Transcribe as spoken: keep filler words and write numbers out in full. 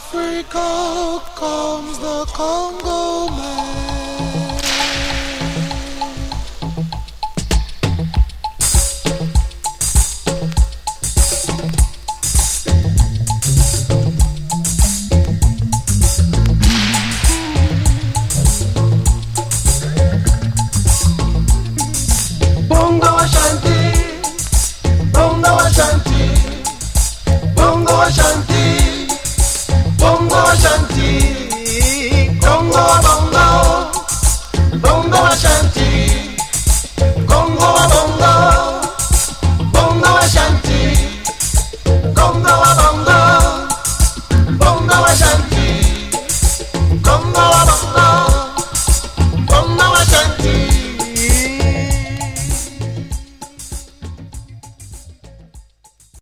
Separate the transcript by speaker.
Speaker 1: Africa comes the Congo man.
Speaker 2: Bongo Ashanti, Bongo Ashanti, Bongo Ashanti.